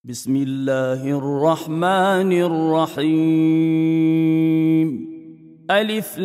بسم الله الرحمن الرحيم. ألف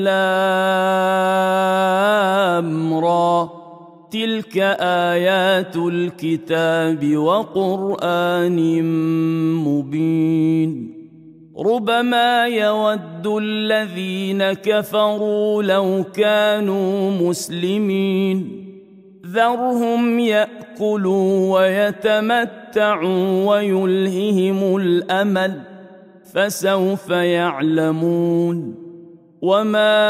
لام را، تلك آيات الكتاب وقرآن مبين. ربما يود الذين كفروا لو كانوا مسلمين، ذرهم يأكلوا ويتمتعوا ويلههم الأمل، فسوف يعلمون. وما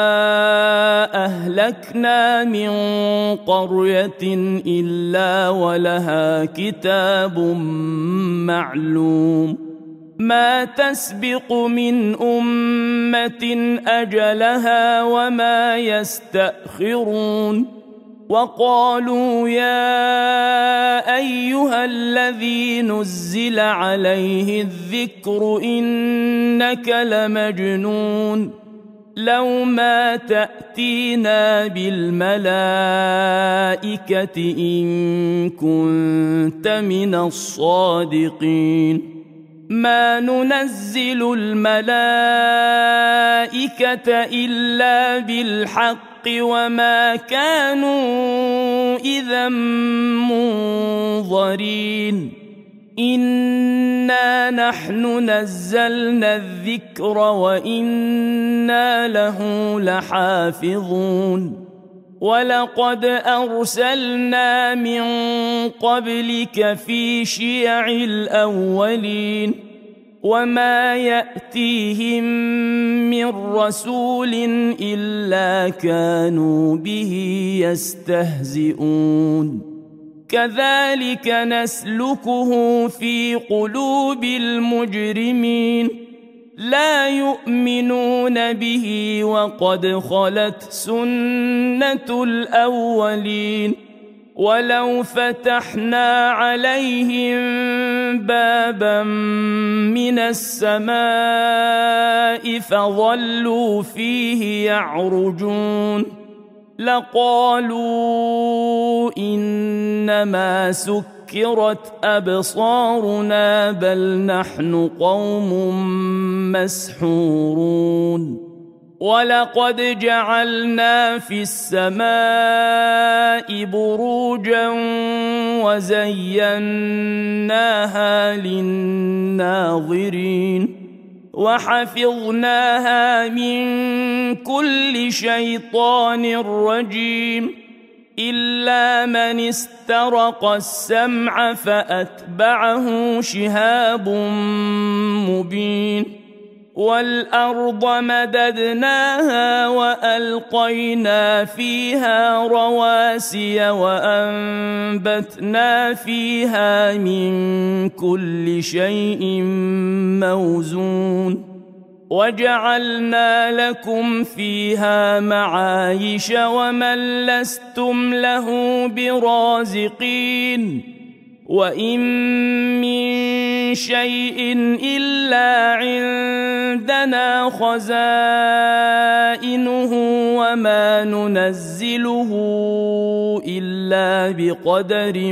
أهلكنا من قرية إلا ولها كتاب معلوم، ما تسبق من أمة أجلها وما يستأخرون. وقالوا يا أيها الذي نزل عليه الذكر إنك لمجنون، لو ما تأتينا بالملائكة إن كنت من الصادقين. ما ننزل الملائكة إلا بالحق وما كانوا إذا منظرين. إنا نحن نزلنا الذكر وإنا له لحافظون. ولقد أرسلنا من قبلك في شيع الأولين، وما يأتيهم من رسول إلا كانوا به يستهزئون. كذلك نسلكه في قلوب المجرمين، لا يؤمنون به وقد خلت سنة الأولين. ولو فتحنا عليهم بابا من السماء فظلوا فيه يعرجون لقالوا إنما سكرت أبصارنا بل نحن قوم مسحورون. ولقد جعلنا في السماء بروجا وزيناها للناظرين، وحفظناها من كل شيطان رجيم، إلا من استرق السمع فأتبعه شهاب مبين. والأرض مددناها وألقينا فيها رواسي وأنبتنا فيها من كل شيء موزون، وجعلنا لكم فيها معايش ومن لستم له برازقين. وإن من شيء إلا عندنا خزائنه وما ننزله إلا بقدر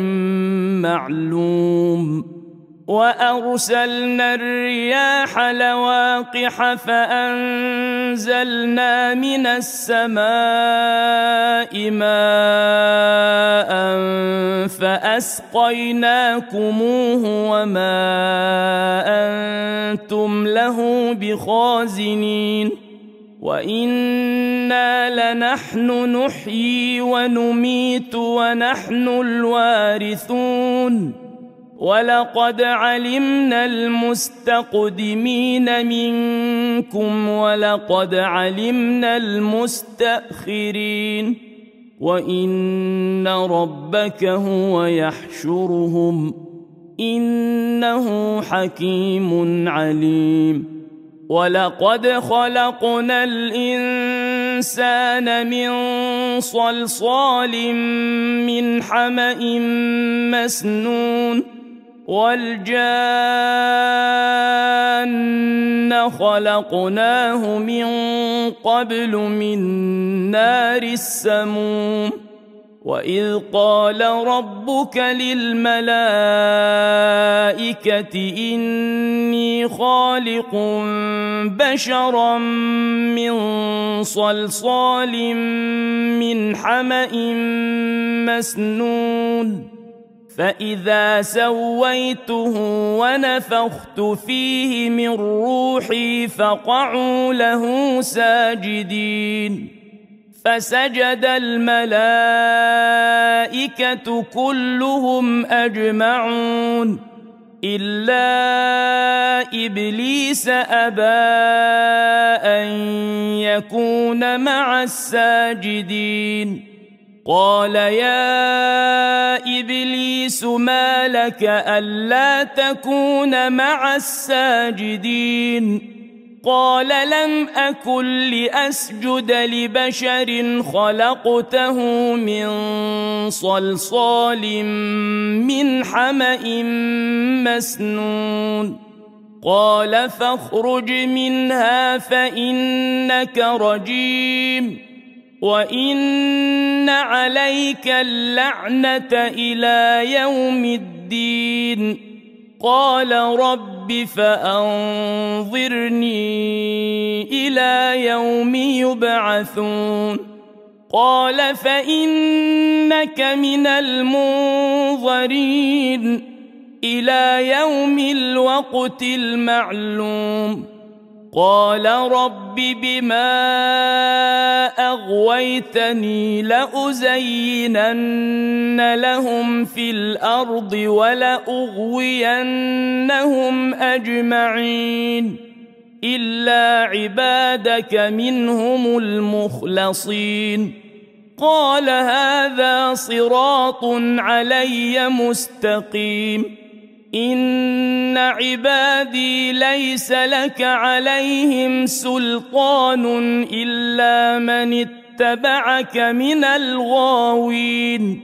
معلوم. وأرسلنا الرياح لواقح فأنزلنا من السماء ماء فأسقيناكموه وما أنتم له بخازنين. وإنا لنحن نحيي ونميت ونحن الوارثون. ولقد علمنا المستقدمين منكم ولقد علمنا المستأخرين، وإن ربك هو يحشرهم إنه حكيم عليم. ولقد خلقنا الإنسان من صلصال من حمأ مسنون، والجان خلقناه من قبل من نار السموم. وإذ قال ربك للملائكة إني خالق بشرا من صلصال من حمأ مسنون فإذا سويته ونفخت فيه من روحي فقعوا له ساجدين فسجد الملائكة كلهم أجمعون إلا إبليس أبى أن يكون مع الساجدين قال يا إبليس ما لك ألا تكون مع الساجدين قال لم أكن لأسجد لبشر خلقته من صلصال من حمأ مسنون قال فاخرج منها فإنك رجيم وإن عليك اللعنة إلى يوم الدين قال رب فأنظرني إلى يوم يبعثون قال فإنك من المنظرين إلى يوم الوقت المعلوم قال رب بما أغويتني لأزينن لهم في الأرض ولأغوينهم أجمعين إلا عبادك منهم المخلصين قال هذا صراط علي مستقيم إن عبادي ليس لك عليهم سلطان إلا من اتبعك من الغاوين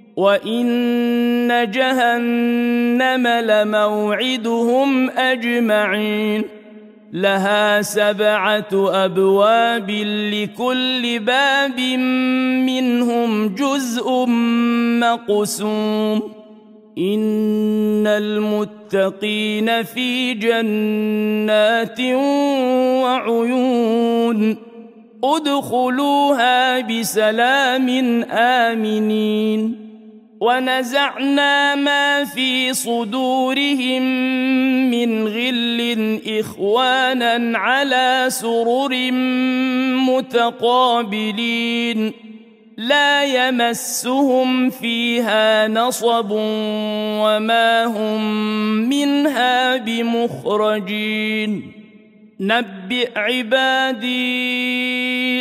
وإن جهنم لموعدهم أجمعين لها 7 أبواب لكل باب منهم جزء مقسوم إن المتقين في جنات وعيون ادخلوها بسلام آمنين ونزعنا ما في صدورهم من غل إخوانا على سرر متقابلين لا يمسهم فيها نصب وما هم منها بمخرجين نبئ عبادي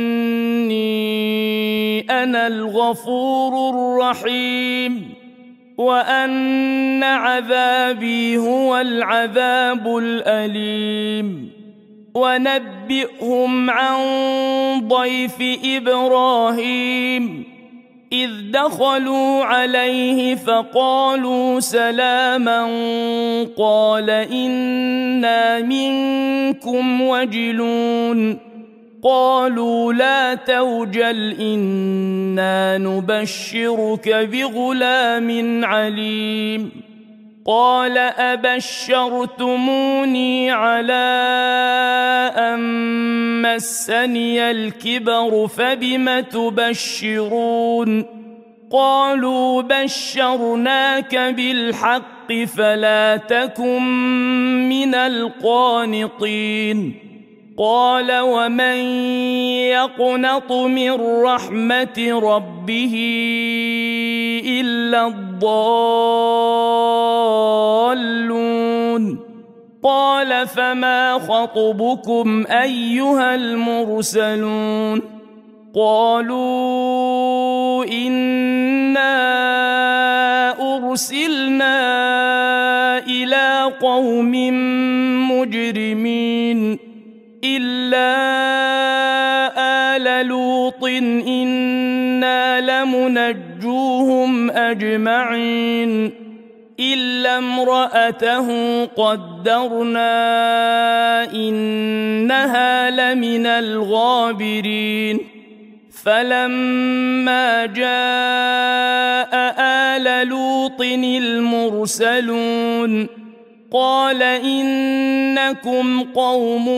أني أنا الغفور الرحيم وأن عذابي هو العذاب الأليم ونبئهم عن ضيف إبراهيم إذ دخلوا عليه فقالوا سلاما قال إنا منكم وجلون قالوا لا توجل إنا نبشرك بغلام عليم قال أبشرتموني على أن مسني الكبر فبم تبشرون قالوا بشرناك بالحق فلا تكن من القانطين قال ومن يقنط من رحمة ربه إلا الضالون قال فما خطبكم أيها المرسلون قالوا إنا أرسلنا إلى قوم مجرمين إلا آل لوط إنا لمنجوهم أجمعين إلا امرأته قدرنا إنها لمن الغابرين فلما جاء آل لوط المرسلون قال إنكم قوم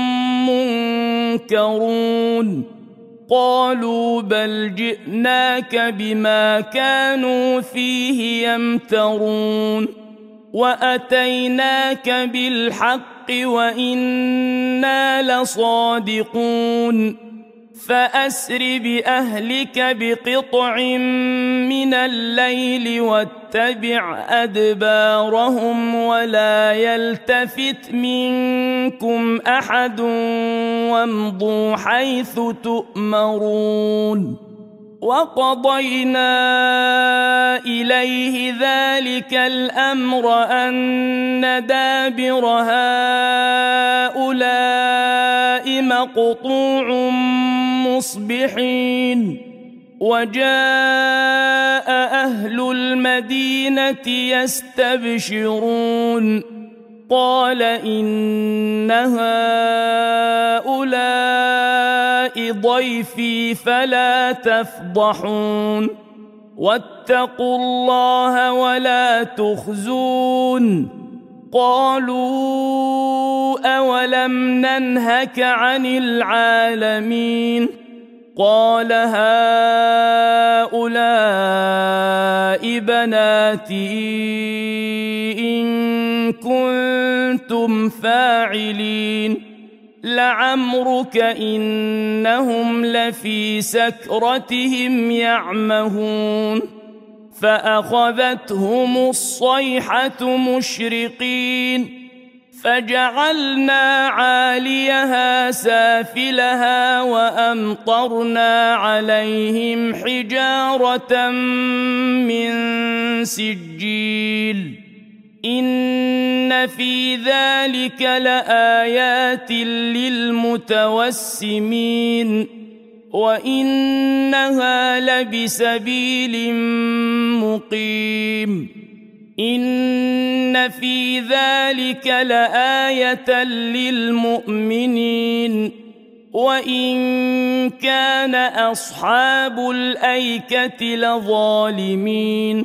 منكرون قالوا بل جئناك بما كانوا فيه يمترون وأتيناك بالحق وإنا لصادقون فأسر بأهلك بقطع من الليل واتبع أدبارهم ولا يلتفت منكم أحد وامضوا حيث تؤمرون وقضينا إليه ذلك الأمر أن دابر هؤلاء مقطوع مصبحين وجاء أهل المدينة يستبشرون قال إن هؤلاء ضيفي فلا تفضحون واتقوا الله ولا تخزون قالوا أولم ننهك عن العالمين قال هؤلاء بناتي إن كنتم فاعلين لعمرك إنهم لفي سكرتهم يعمهون فأخذتهم الصيحة مشرقين فجعلنا عاليها سافلها وأمطرنا عليهم حجارة من سجيل إن في ذلك لآيات للمتوسمين وإنها لبسبيل مقيم إن في ذلك لآية للمؤمنين وإن كان أصحاب الأيكة لظالمين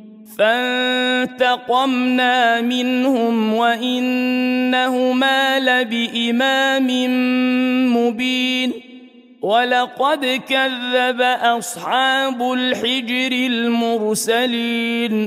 فانتقمنا منهم وإنهما لبإمام مبين ولقد كذب أصحاب الحجر المرسلين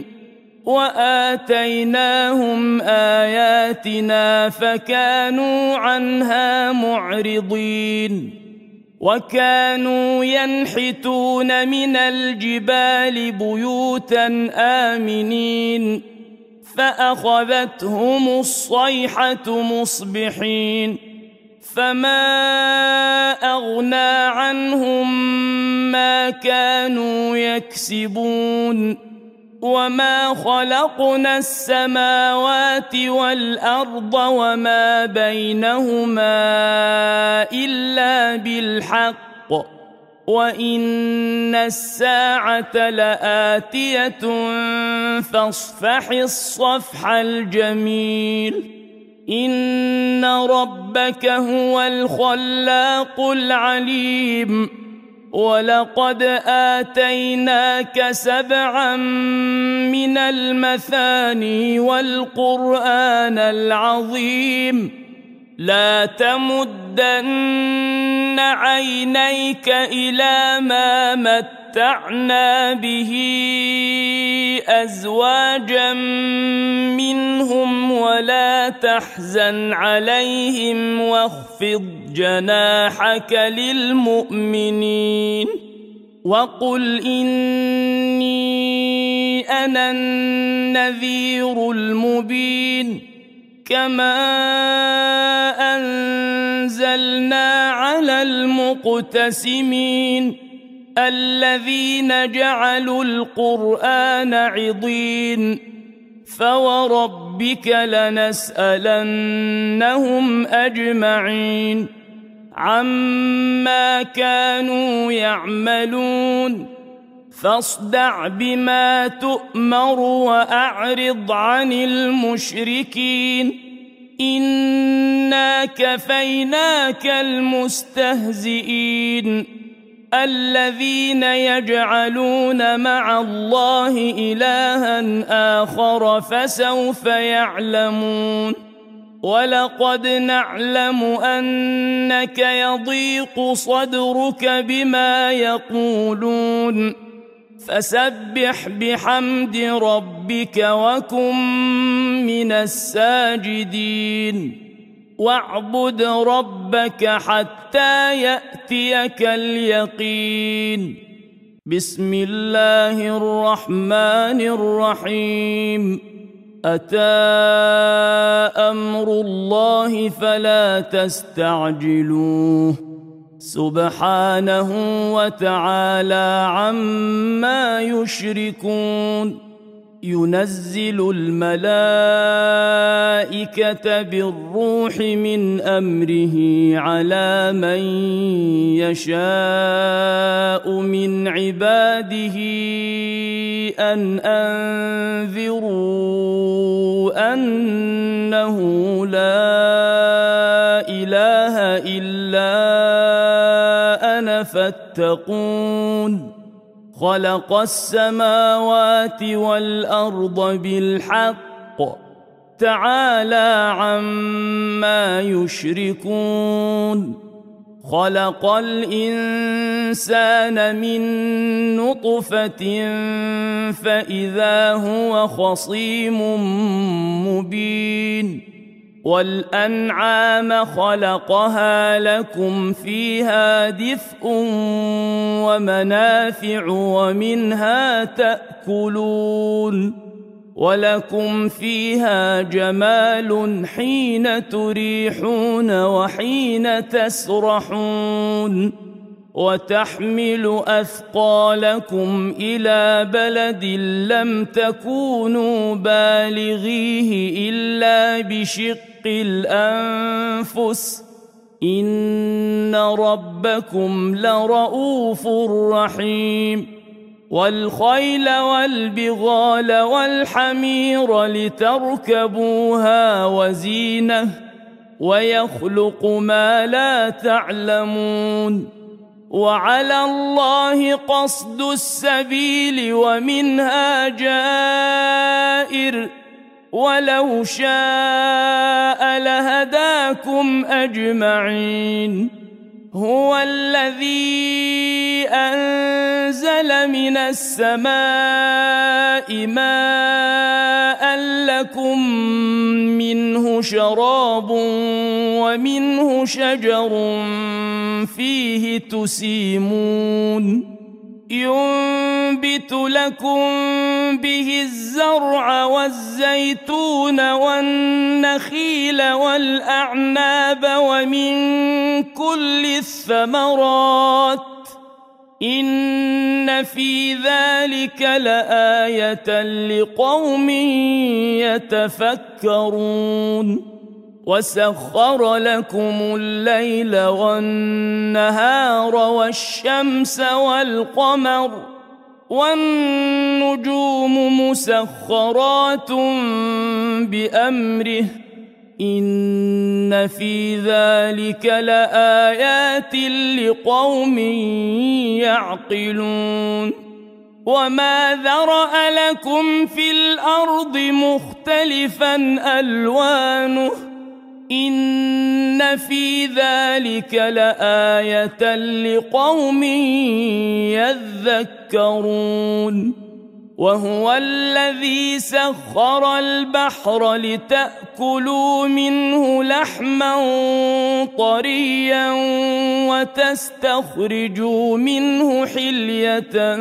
وآتيناهم آياتنا فكانوا عنها معرضين وكانوا ينحتون من الجبال بيوتا آمنين فأخذتهم الصيحة مصبحين فما أغنى عنهم ما كانوا يكسبون وما خلقنا السماوات والأرض وما بينهما إلا بالحق وإن الساعة لآتية فاصفح الصفح الجميل إن ربك هو الخلاق العليم ولقد آتيناك 7 من المثاني والقرآن العظيم لا تمدن عينيك إلى ما متعنا به أزواجا منهم ولا تحزن عليهم واخفض جناحك للمؤمنين وقل إني أنا النذير المبين كما أنزلنا على المقتسمين الذين جعلوا القرآن عضين فوربك لنسألنهم أجمعين عما كانوا يعملون فاصدع بما تؤمر وأعرض عن المشركين إنا كفيناك المستهزئين الذين يجعلون مع الله إلها آخر فسوف يعلمون ولقد نعلم أنك يضيق صدرك بما يقولون فسبح بحمد ربك وكن من الساجدين واعبد ربك حتى يأتيك اليقين بسم الله الرحمن الرحيم أتى أمر الله فلا تستعجلوه سبحانه وتعالى عما يشركون ينزل الملائكة بالروح من أمره على من يشاء من عباده أن أنذروا أنه لا إله إلا أنا فاتقون خلق السماوات والأرض بالحق تعالى عما يشركون خلق الإنسان من نطفة فإذا هو خصيم مبين والأنعام خلقها لكم فيها دفء ومنافع ومنها تأكلون ولكم فيها جمال حين تريحون وحين تسرحون وتحمل أثقالكم إلى بلد لم تكونوا بالغيه إلا بشق الأنفس إن ربكم لرؤوف رحيم والخيل والبغال والحمير لتركبوها وزينة ويخلق ما لا تعلمون وعلى الله قصد السبيل ومنها جائر ولو شاء لهداكم أجمعين هو الذي أنزل من السماء ماء لكم منه شراب ومنه شجر فيه تسيمون ينبت لكم به الزرع والزيتون والنخيل والأعناب ومن كل الثمرات إن في ذلك لآية لقوم يتفكرون وسخر لكم الليل والنهار والشمس والقمر والنجوم مسخرات بأمره إن في ذلك لآيات لقوم يعقلون وما ذرأ لكم في الأرض مختلفا ألوانه إن في ذلك لآية لقوم يذكرون وهو الذي سخر البحر لتأكلوا منه لحما طريا وتستخرجوا منه حلية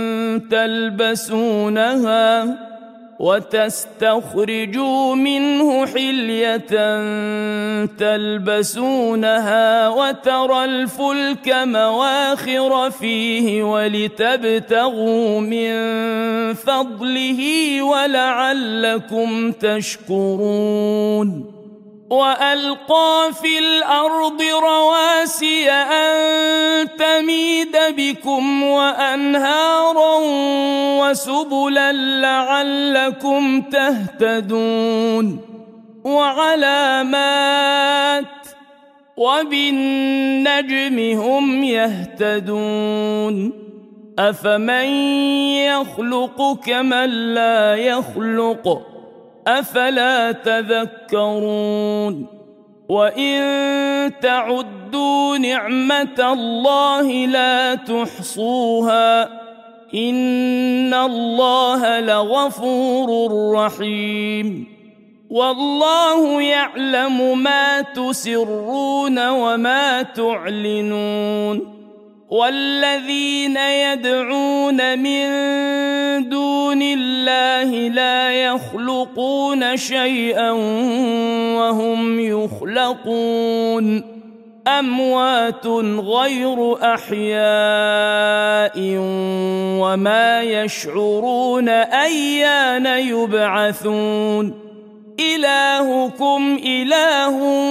تلبسونها وترى الفلك مواخر فيه ولتبتغوا من فضله ولعلكم تشكرون وألقى في الأرض رواسي أن تميد بكم وأنهارا وسبلا لعلكم تهتدون وعلامات وبالنجم هم يهتدون أفمن يخلق كمن لا يخلق أفلا تذكرون وإن تعدوا نعمة الله لا تحصوها إن الله لغفور رحيم والله يعلم ما تسرون وما تعلنون والذين يدعون من دون الله لا يخلقون شيئا وهم يخلقون أموات غير أحياء وما يشعرون أيان يبعثون إلهكم إله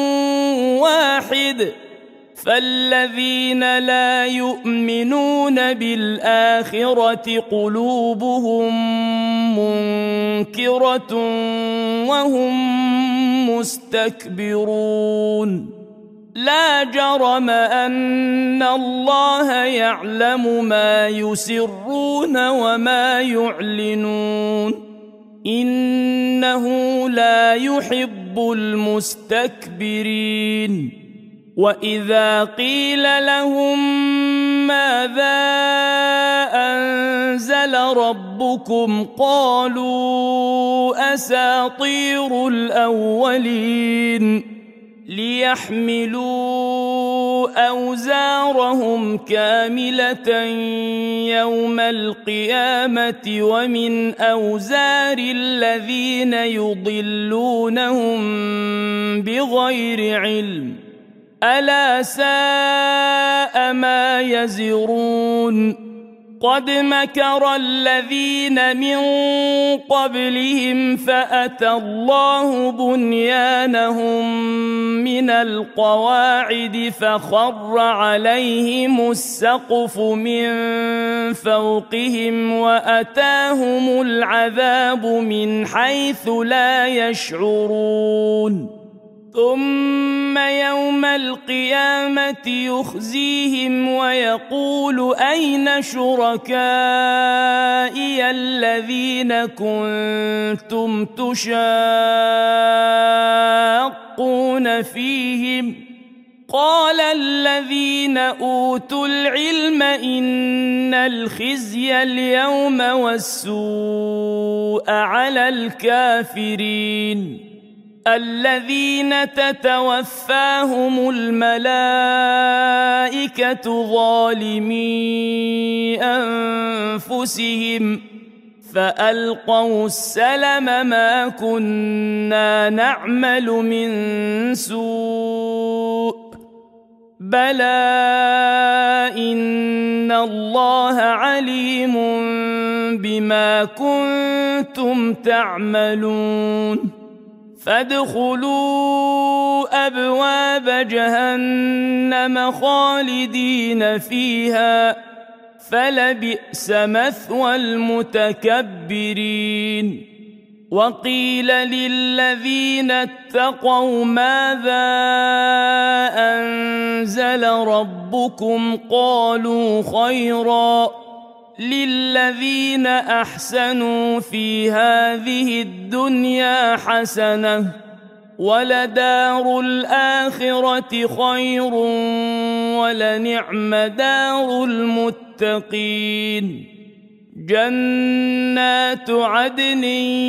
واحد فالذين لا يؤمنون بالآخرة قلوبهم منكرة وهم مستكبرون لا جرم أن الله يعلم ما يسرون وما يعلنون إنه لا يحب المستكبرين وإذا قيل لهم ماذا أنزل ربكم قالوا أساطير الأولين ليحملوا أوزارهم كاملة يوم القيامة ومن أوزار الذين يضلونهم بغير علم ألا ساء ما يزرون قد مكر الذين من قبلهم فأتى الله بنيانهم من القواعد فخر عليهم السقف من فوقهم وأتاهم العذاب من حيث لا يشعرون ثم يوم القيامة يخزيهم ويقول أين شركائي الذين كنتم تشاقون فيهم قال الذين أوتوا العلم إن الخزي اليوم والسوء على الكافرين الذين تتوفاهم الملائكة ظالمي أنفسهم فألقوا السلم ما كنا نعمل من سوء بلى إن الله عليم بما كنتم تعملون فادخلوا أبواب جهنم خالدين فيها فلبئس مثوى المتكبرين وقيل للذين اتقوا ماذا أنزل ربكم قالوا خيرا للذين أحسنوا في هذه الدنيا حسنة ولدار الآخرة خير ولنعم دار المتقين جنات عدن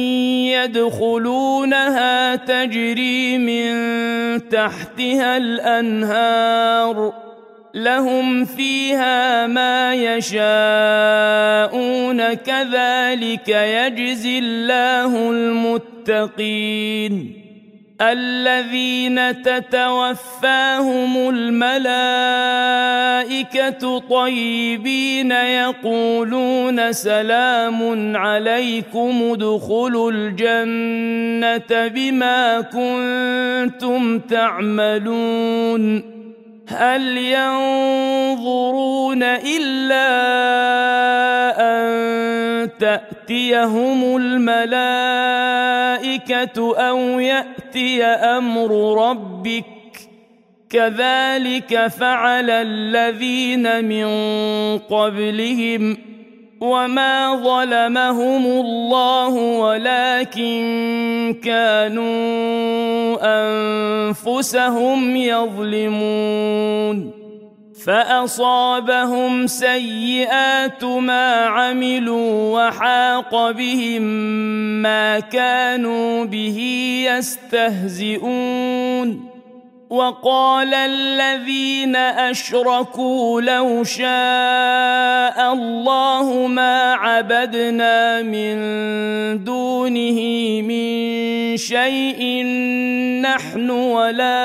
يدخلونها تجري من تحتها الأنهار لهم فيها ما يشاءون كذلك يجزي الله المتقين الذين تتوفاهم الملائكة طيبين يقولون سلام عليكم ادخلوا الجنة بما كنتم تعملون هل ينظرون إلا أن تأتيهم الملائكة أو يأتي أمر ربك كذلك فعل الذين من قبلهم وما ظلمهم الله ولكن كانوا أنفسهم يظلمون فأصابهم سيئات ما عملوا وحاق بهم ما كانوا به يستهزئون وقال الذين أشركوا لو شاء الله ما عبدنا من دونه من شيء نحن ولا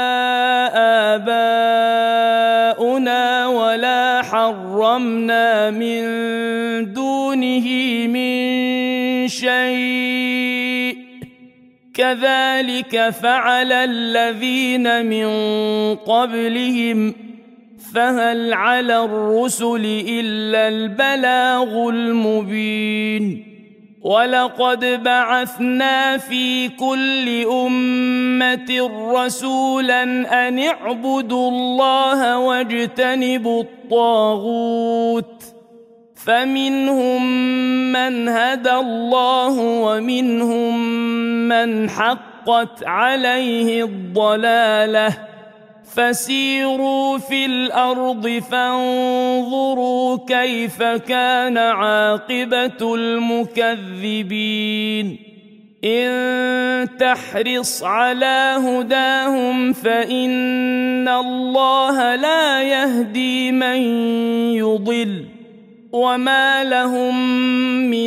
آباؤنا ولا حرمنا من دونه من شيء كذلك فعل الذين من قبلهم فهل على الرسل إلا البلاغ المبين ولقد بعثنا في كل أمة رسولا أن اعبدوا الله واجتنبوا الطاغوت فمنهم من هدى الله ومنهم من حقت عليه الضلالة فسيروا في الأرض فانظروا كيف كان عاقبة المكذبين إن تحرص على هداهم فإن الله لا يهدي من يضل وما لهم من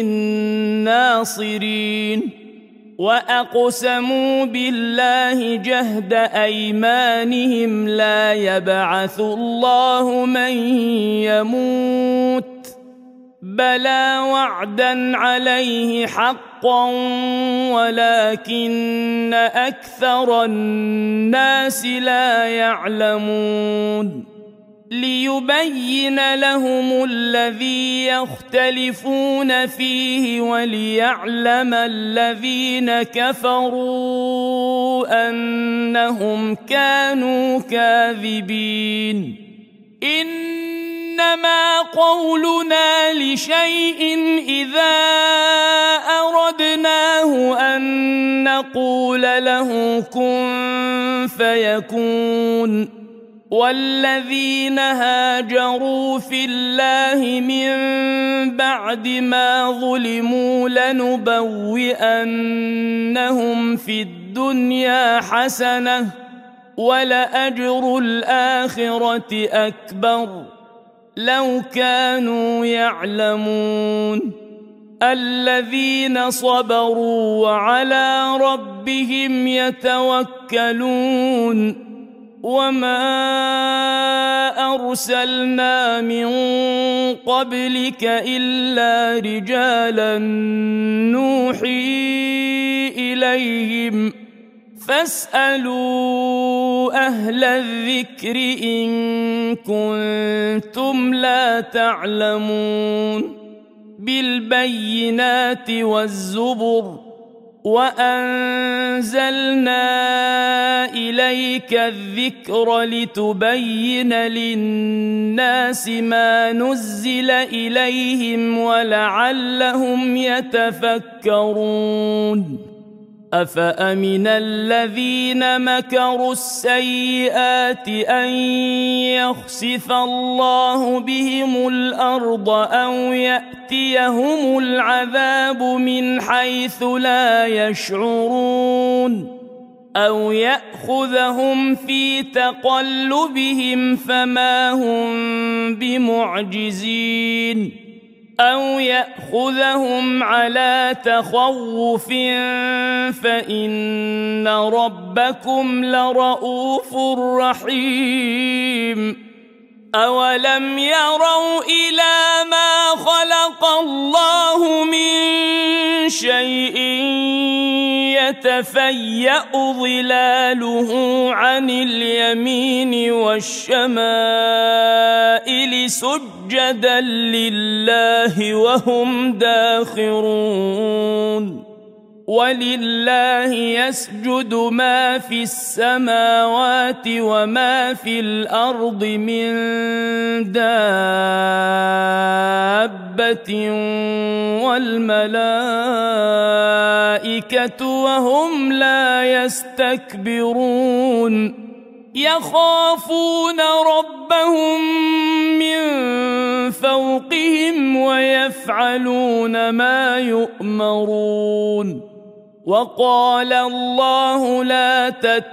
ناصرين وأقسموا بالله جهد أيمانهم لا يبعث الله من يموت بلى وعدا عليه حقا ولكن أكثر الناس لا يعلمون ليبين لهم الذي يختلفون فيه وليعلم الذين كفروا أنهم كانوا كاذبين إنما قولنا لشيء إذا أردناه أن نقول له كن فيكون والذين هاجروا في الله من بعد ما ظلموا لنبوئنهم في الدنيا حسنة ولأجر الآخرة أكبر لو كانوا يعلمون الذين صبروا وعلى ربهم يتوكلون وما أرسلنا من قبلك إلا رجالا نوحي إليهم فاسألوا أهل الذكر إن كنتم لا تعلمون بالبينات والزبر وأنزلنا إليك الذكر لتبين للناس ما نزل إليهم ولعلهم يتفكرون أفأمن الذين مكروا السيئات أن يخسف الله بهم الأرض أو يأتيهم العذاب من حيث لا يشعرون أو يأخذهم في تقلبهم فما هم بمعجزين أو يأخذهم على تخوف فإن ربكم لرؤوف رحيم أولم يروا إلى ما خلق الله من شيء يتفيأ ظلاله عن اليمين والشمائل سجدا لله وهم داخرون ولله يسجد ما في السماوات وما في الأرض من دابة والملائكة وهم لا يستكبرون يخافون ربهم من فوقهم ويفعلون ما يؤمرون وقال الله لا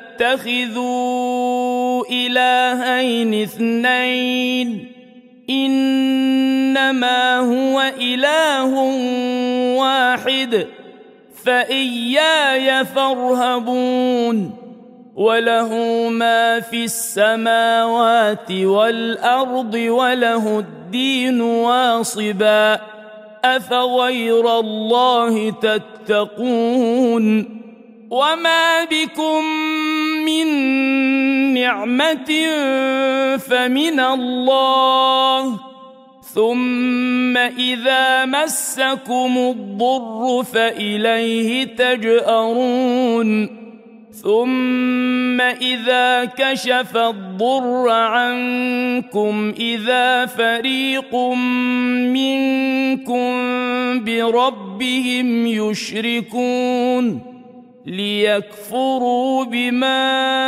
تتخذوا إلهين اثنين إنما هو إله واحد فإياي فارهبون وله ما في السماوات والأرض وله الدين واصبا أفغير الله تتقون وما بكم من نعمة فمن الله ثم إذا مسكم الضر فإليه تجأرون ثم إذا كشف الضر عنكم إذا فريق منكم بربهم يشركون ليكفروا بما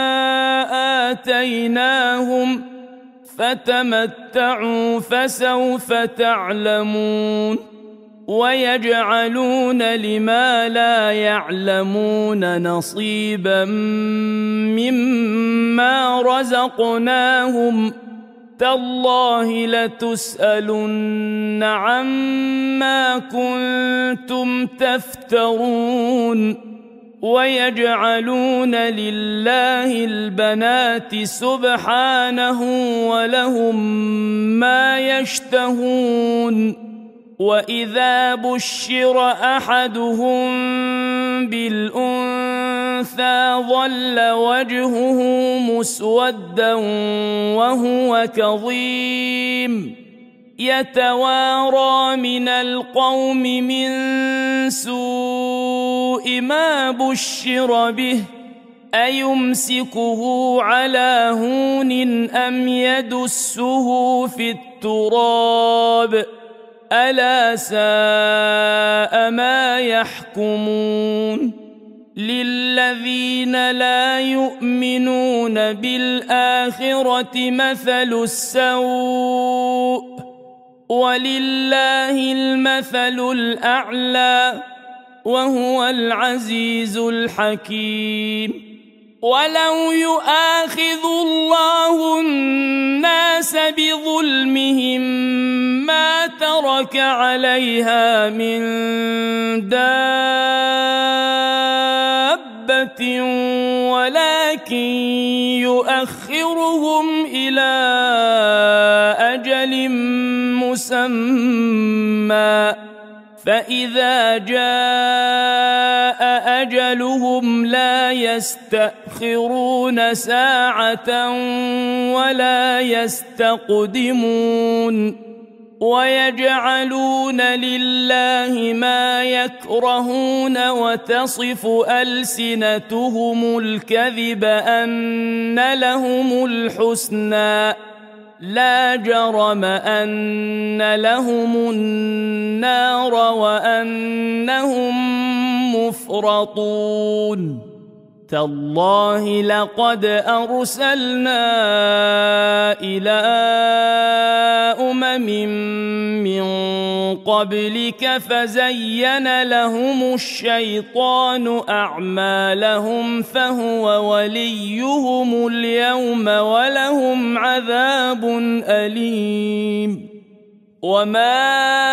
آتيناهم فتمتعوا فسوف تعلمون ويجعلون لما لا يعلمون نصيبا مما رزقناهم تالله لتسألن عما كنتم تفترون ويجعلون لله البنات سبحانه ولهم ما يشتهون وإذا بشر أحدهم بالأنثى ظل وجهه مسودا وهو كظيم يتوارى من القوم من سوء ما بشر به أيمسكه على هون أم يدسه في التراب ألا ساء ما يحكمون للذين لا يؤمنون بالآخرة مثل السوء ولله المثل الأعلى وهو العزيز الحكيم ولو يؤاخذ الله الناس بظلمهم ما ترك عليها من دابة ولكن يؤخرهم إلى أجل مسمى فإذا جاء أجلهم لا يستأخرون ساعة ولا يستقدمون ويجعلون لله ما يكرهون وتصف ألسنتهم الكذب أن لهم الحسنى لا جرم أن لهم النار وأنهم مفرطون تالله لقد أرسلنا إلى من قبلك فزين لهم الشيطان أعمالهم فهو وليهم اليوم ولهم عذاب أليم وما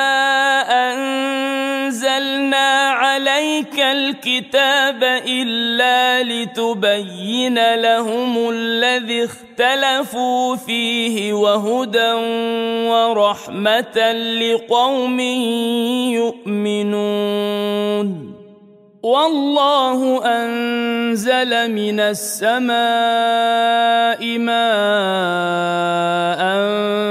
أنزلنا عليك الكتاب إلا لتبين لهم الذي اختلفوا فيه وهدى ورحمة لقوم يؤمنون والله أنزل من السماء ماء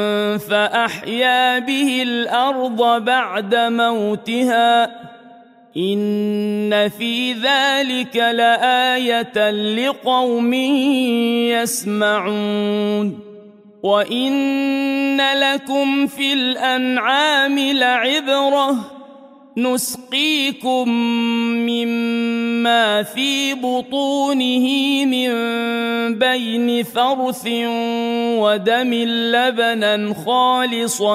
فأحيا به الأرض بعد موتها إن في ذلك لآية لقوم يسمعون وإن لكم في الأنعام لعبرة نسقيكم مما في بطونه من بين فرث ودم لبنا خالصا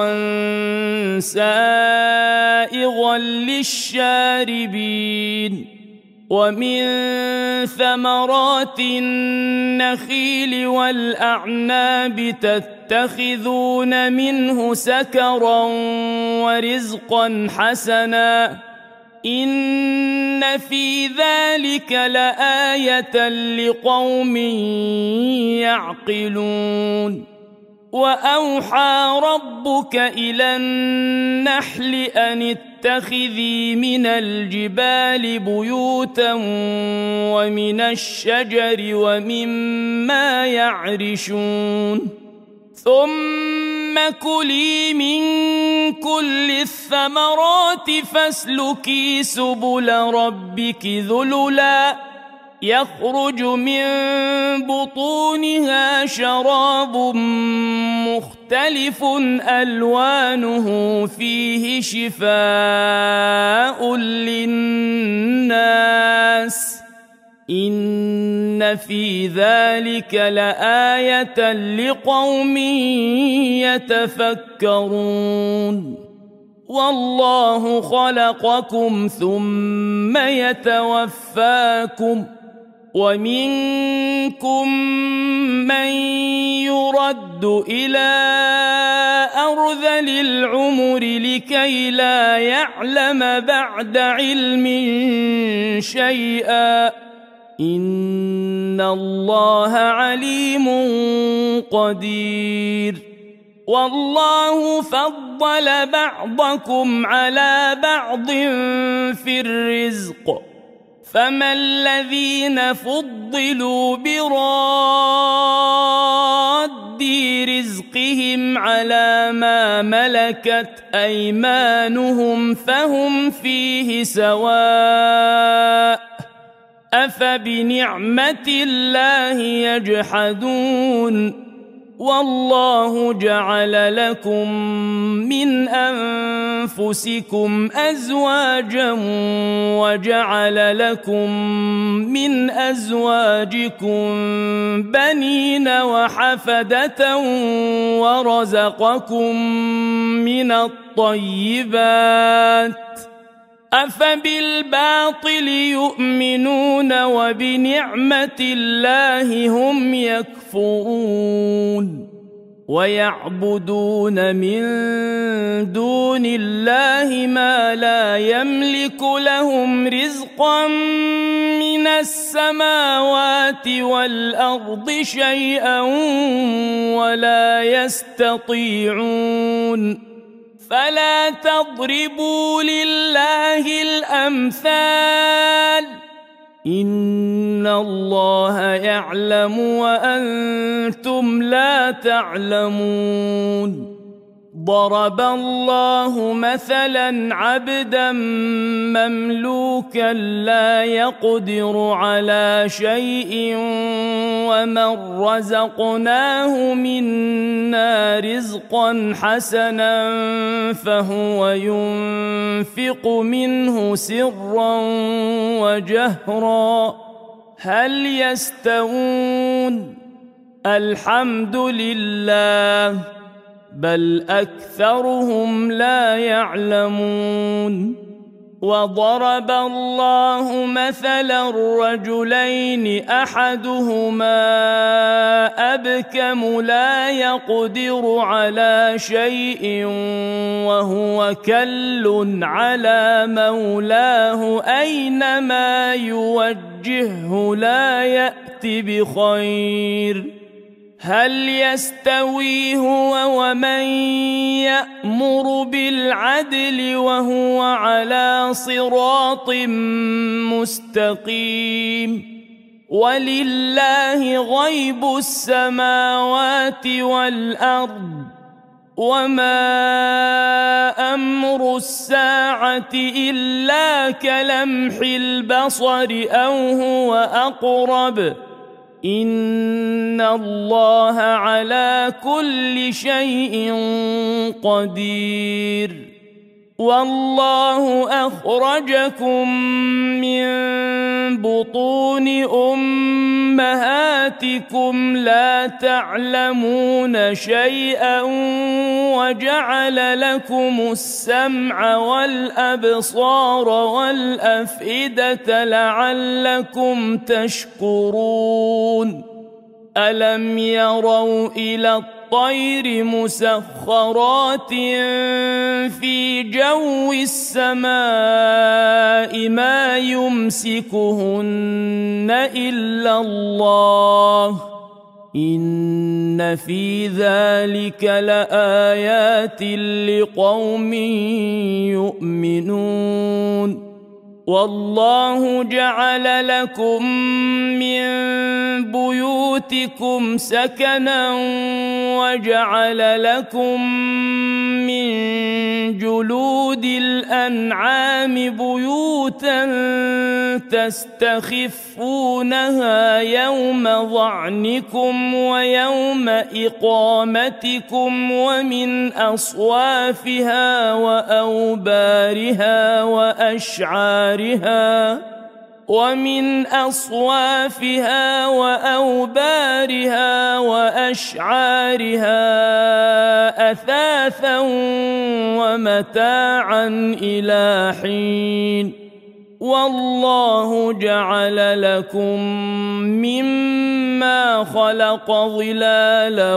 سائغا للشاربين ومن ثمرات النخيل والأعناب تتخذون منه سكرا ورزقا حسنا إن في ذلك لآية لقوم يعقلون وأوحى ربك إلى النحل أن اتخذي من الجبال بيوتا ومن الشجر ومما يعرشون ثم كلي من كل الثمرات فاسلكي سبل ربك ذللا يخرج من بطونها شراب مختلف ألوانه فيه شفاء للناس إن في ذلك لآية لقوم يتفكرون والله خلقكم ثم يتوفاكم ومنكم من يرد إلى أرذل العمر لكي لا يعلم بعد علم شيئا إن الله عليم قدير والله فضل بعضكم على بعض في الرزق فما الذين فضلوا براد رزقهم على ما ملكت أيمانهم فهم فيه سواء أفبنعمة الله يجحدون والله جعل لكم من أنفسكم أزواجا وجعل لكم من أزواجكم بنين وحفدة ورزقكم من الطيبات أفبالباطل يؤمنون وبنعمة الله هم يكفرون ويعبدون من دون الله ما لا يملك لهم رزقا من السماوات والأرض شيئا ولا يستطيعون فلا تضربوا لله الأمثال إن الله يعلم وأنتم لا تعلمون ضرب الله مثلا عبدا مملوكا لا يقدر على شيء ومن رزقناه منا رزقا حسنا فهو ينفق منه سرا وجهرا هل يستوون الحمد لله بل أكثرهم لا يعلمون وضرب الله مثلا رجلين أحدهما أبكم لا يقدر على شيء وهو كل على مولاه أينما يوجهه لا يأتي بخير هل يستوي هو ومن يأمر بالعدل وهو على صراط مستقيم ولله غيب السماوات والأرض وما أمر الساعة إلا كلمح البصر أو هو أقرب إن الله على كل شيء قدير والله أخرجكم من بطون أمهاتكم لا تعلمون شيئا وجعل لكم السمع والأبصار والأفئدة لعلكم تشكرون ألم يروا إلى الطير مسخرات في جو السماء ما يمسكهن إلا الله إن في ذلك لآيات لقوم يؤمنون والله جعل لكم من بيوتكم سكنا وجعل لكم من جلود الأنعام بيوتا تستخفونها يوم ظعنكم ويوم إقامتكم ومن أصوافها وأوبارها وأشعارها أثاثا ومتاعا إلى حين والله جعل لكم مما خلق ظلالا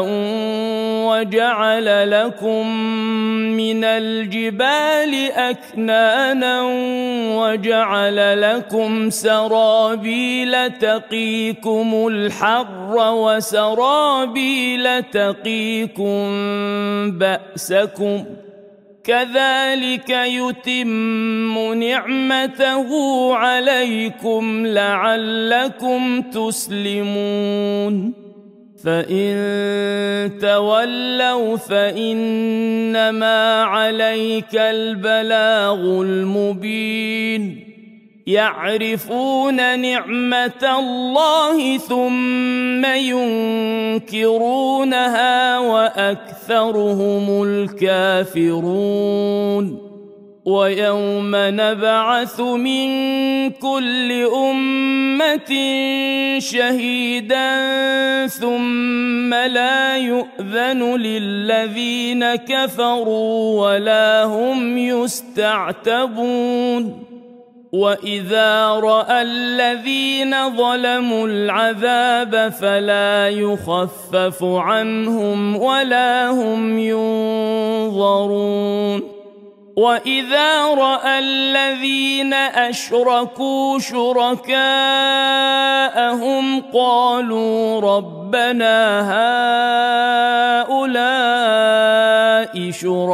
وجعل لكم من الجبال أكنانا وجعل لكم سرابيل تقيكم الحر وسرابيل تقيكم بأسكم كذلك يتم نعمته عليكم لعلكم تسلمون فإن تولوا فإنما عليك البلاغ المبين يعرفون نعمة الله ثم ينكرونها وأكثرهم الكافرون ويوم نبعث من كل أمة شهيدا ثم لا يؤذن للذين كفروا ولا هم يستعتبون وإذا رأى الذين ظلموا العذاب فلا يخفف عنهم ولا هم ينظرون وإذا رأى الذين أشركوا شركاءهم قالوا ربنا هؤلاء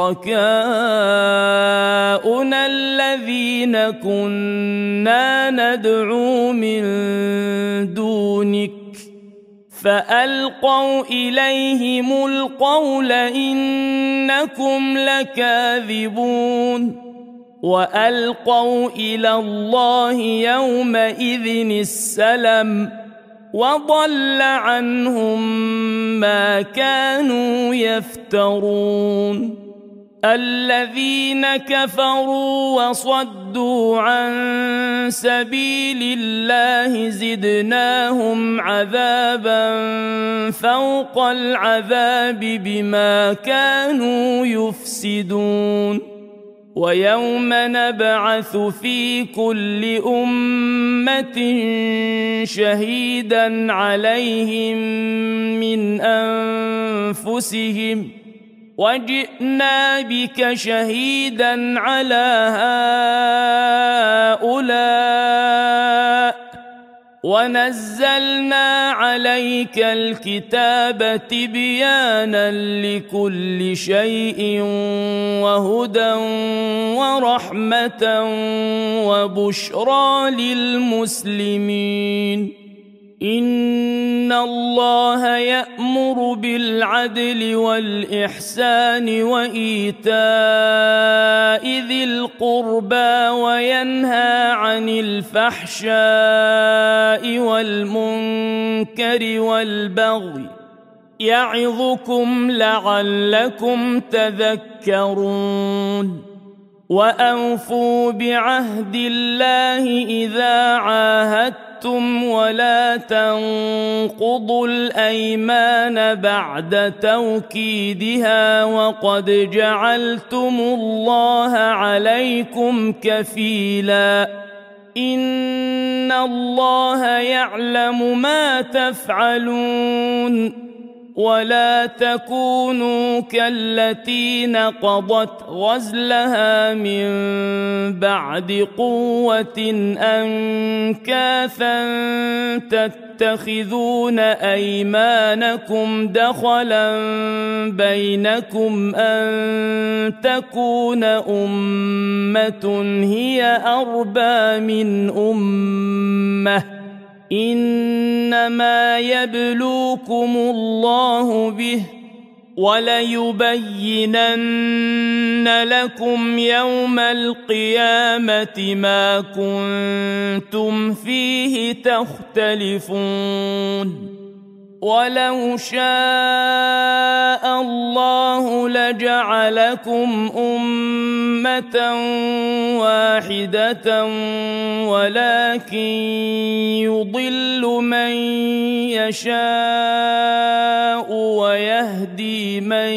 شركاؤنا الذين كنا ندعو من دونك فألقوا إليهم القول إنكم لكاذبون وألقوا إلى الله يومئذ السلم وضل عنهم ما كانوا يفترون الذين كفروا وصدوا عن سبيل الله زدناهم عذابا فوق العذاب بما كانوا يفسدون ويوم نبعث في كل أمة شهيدا عليهم من أنفسهم وجئنا بك شهيدا على هؤلاء ونزلنا عليك الكتاب تبيانا لكل شيء وهدى ورحمة وبشرى للمسلمين إن الله يأمر بالعدل والإحسان وإيتاء ذي القربى وينهى عن الفحشاء والمنكر والبغي يعظكم لعلكم تذكرون وأوفوا بعهد الله إذا عاهدتم ولا تنقضوا الأيمان بعد توكيدها وقد جعلتم الله عليكم كفيلا إن الله يعلم ما تفعلون ولا تكونوا كالتي نقضت غزلها من بعد قوة أنكاثا تتخذون أيمانكم دخلا بينكم أن تكون أمة هي أربى من أمة إنما يبلوكم الله به وليبينن لكم يوم القيامة ما كنتم فيه تختلفون ولو شاء الله لجعلكم أمة واحدة ولكن يضل من يشاء ويهدي من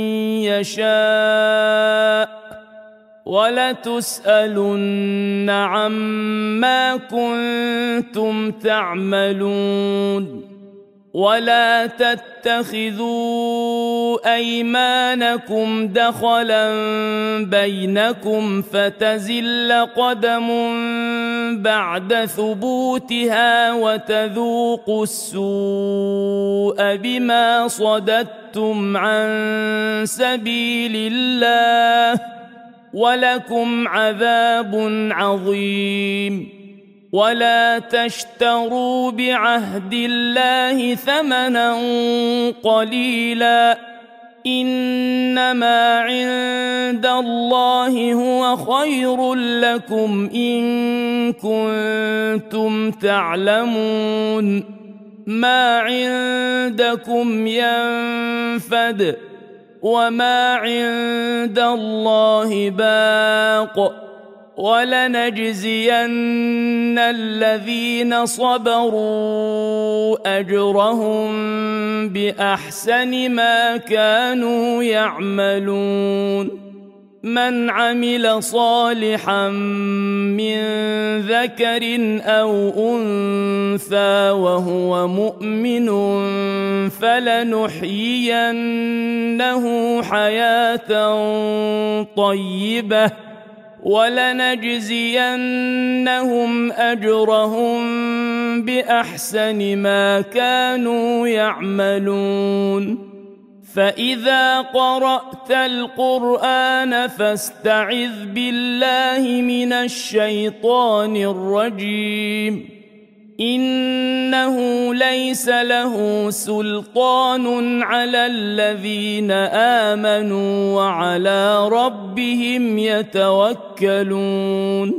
يشاء ولتسألن عما كنتم تعملون ولا تتخذوا أيمانكم دخلا بينكم فتزل قدم بعد ثبوتها وتذوقوا السوء بما صددتم عن سبيل الله ولكم عذاب عظيم ولا تشتروا بعهد الله ثمنا قليلا إنما عند الله هو خير لكم إن كنتم تعلمون ما عندكم ينفد وما عند الله باق ولنجزين الذين صبروا أجرهم بأحسن ما كانوا يعملون من عمل صالحا من ذكر أو أنثى وهو مؤمن فلنحيينه حياة طيبة ولنجزينهم أجرهم بأحسن ما كانوا يعملون فإذا قرأت القرآن فاستعذ بالله من الشيطان الرجيم إنه ليس له سلطان على الذين آمنوا وعلى ربهم يتوكلون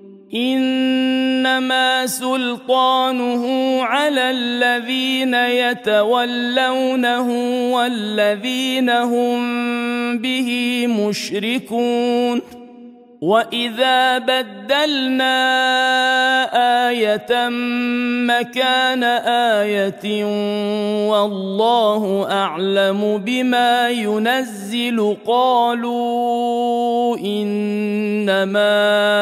إنما سلطانه على الذين يتولونه والذين هم به مشركون وإذا بدلنا آية مكان آية والله أعلم بما ينزل قالوا إنما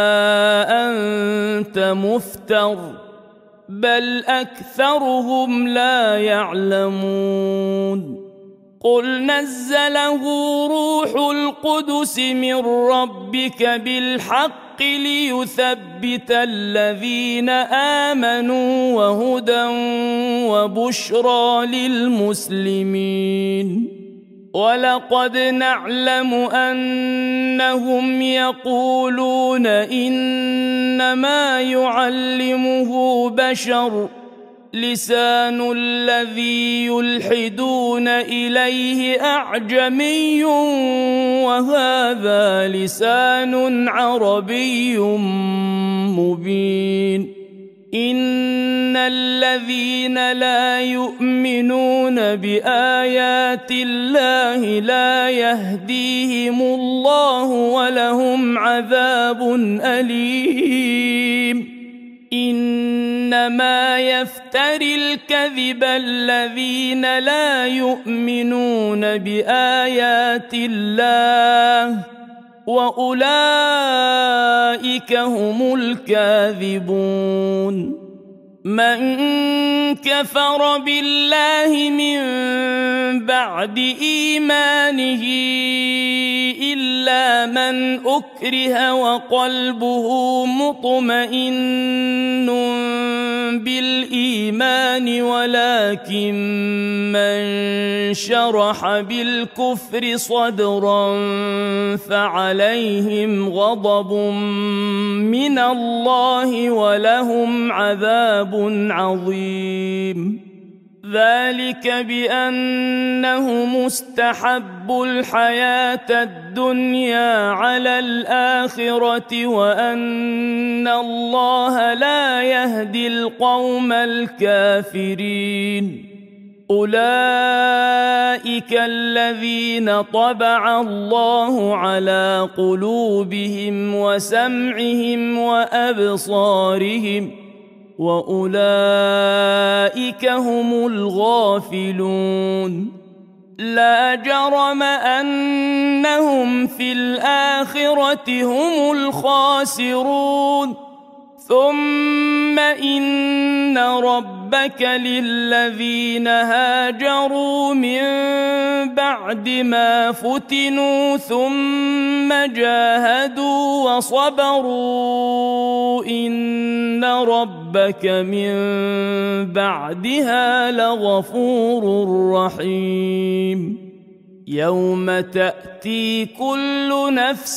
أنت مفتر بل أكثرهم لا يعلمون قل نزله روح القدس من ربك بالحق ليثبت الذين آمنوا وهدى وبشرى للمسلمين ولقد نعلم أنهم يقولون إنما يعلمه بشر لسان الذي يلحدون إليه أعجمي وهذا لسان عربي مبين إن الذين لا يؤمنون بآيات الله لا يهديهم الله ولهم عذاب أليم إنما يفتري الكذب الذين لا يؤمنون بآيات الله وأولئك هم الكاذبون من كفر بالله من بعد إيمانه إلا من أكره وقلبه مطمئن بالإيمان ولكن من شرح بالكفر صدرا فعليهم غضب من الله ولهم عذاب عظيم ذلك بأنه مستحب الحياة الدنيا على الآخرة وأن الله لا يهدي القوم الكافرين أولئك الذين طبع الله على قلوبهم وسمعهم وأبصارهم وأولئك هم الغافلون لا جرم أنهم في الآخرة هم الخاسرون ثم إن ربك للذين هاجروا من بعد ما فتنوا ثم جاهدوا وصبروا إن ربك من بعدها لغفور رحيم يوم تأتي كل نفس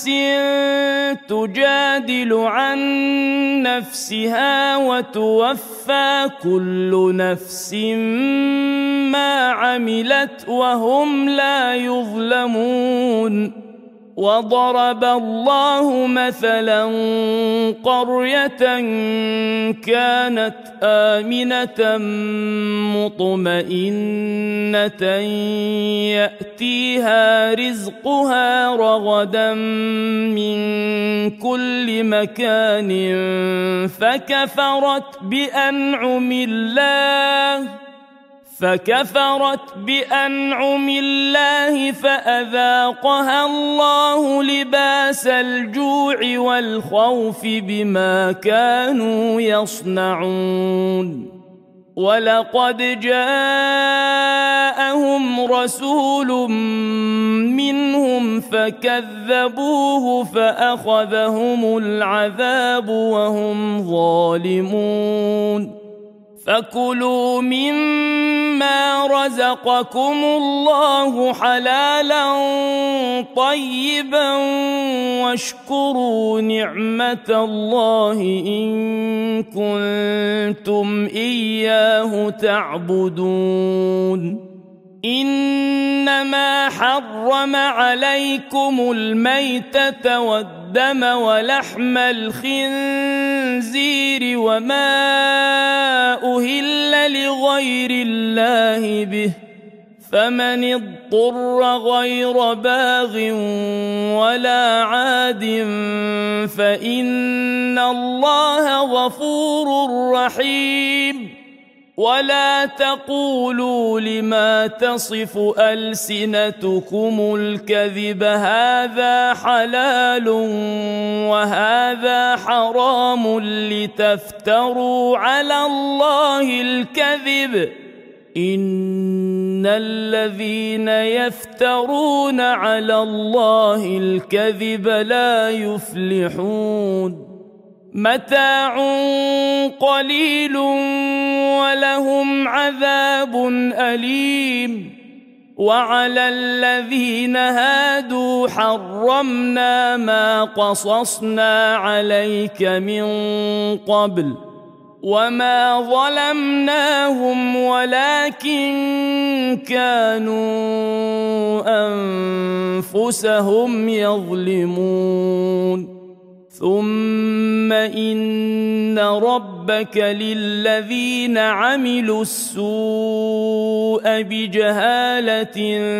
تجادل عن نفسها وتوفى كل نفس ما عملت وهم لا يظلمون وضرب الله مثلا قرية كانت آمنة مطمئنة يأتيها رزقها رغدا من كل مكان فكفرت بأنعم الله فأذاقها الله لباس الجوع والخوف بما كانوا يصنعون ولقد جاءهم رسول منهم فكذبوه فأخذهم العذاب وهم ظالمون فكلوا مما رزقكم الله حلالا طيبا واشكروا نعمة الله إن كنتم إياه تعبدون إنما حرم عليكم الميتة والدم ولحم الخنزير وما أهل لغير الله به فمن اضطر غير باغ ولا عاد فإن الله غفور رحيم ولا تقولوا لما تصف ألسنتكم الكذب هذا حلال وهذا حرام لتفتروا على الله الكذب إن الذين يفترون على الله الكذب لا يفلحون متاع قليل ولهم عذاب أليم وعلى الذين هادوا حرمنا ما قصصنا عليك من قبل وما ظلمناهم ولكن كانوا أنفسهم يظلمون ثم إن ربك للذين عملوا السوء بجهالة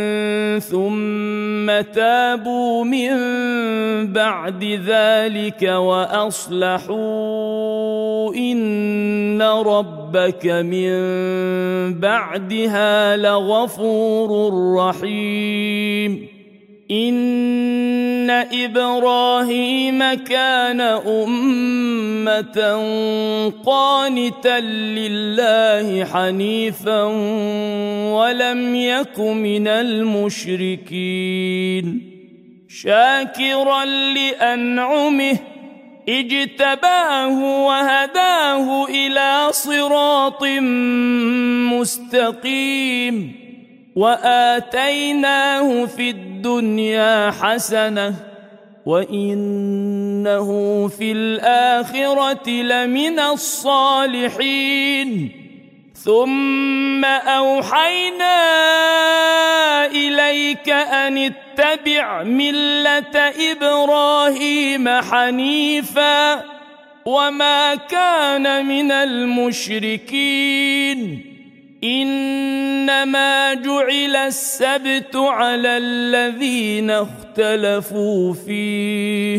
ثم تابوا من بعد ذلك وأصلحوا إن ربك من بعدها لغفور رحيم إن إبراهيم كان أمة قانتا لله حنيفا ولم يك من المشركين شاكرا لأنعمه اجتباه وهداه إلى صراط مستقيم وآتيناه في الدنيا حسنة وإنه في الآخرة لمن الصالحين ثم أوحينا إليك أن اتبع ملة إبراهيم حنيفا وما كان من المشركين إنما جعل السبت على الذين اختلفوا فيه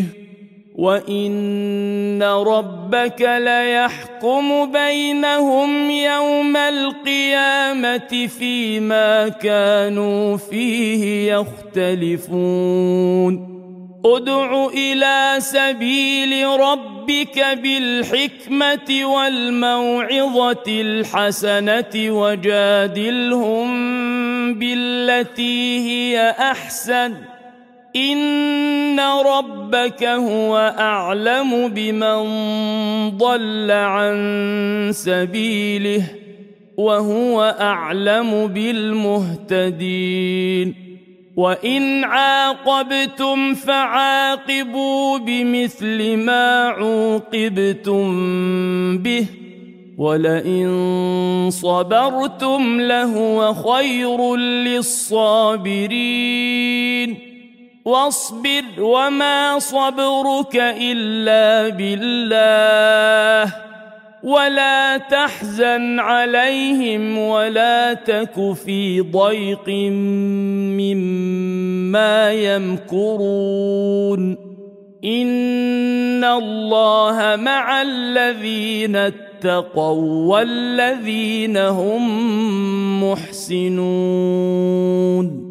وإن ربك ليحكم بينهم يوم القيامة فيما كانوا فيه يختلفون ادع إلى سبيل ربك بالحكمة والموعظة الحسنة وجادلهم بالتي هي أحسن إن ربك هو أعلم بمن ضل عن سبيله وهو أعلم بالمهتدين وإن عاقبتم فعاقبوا بمثل ما عوقبتم به ولئن صبرتم لهو خير للصابرين واصبر وما صبرك إلا بالله ولا تحزن عليهم ولا تك في ضيق مما يمكرون إن الله مع الذين اتقوا والذين هم محسنون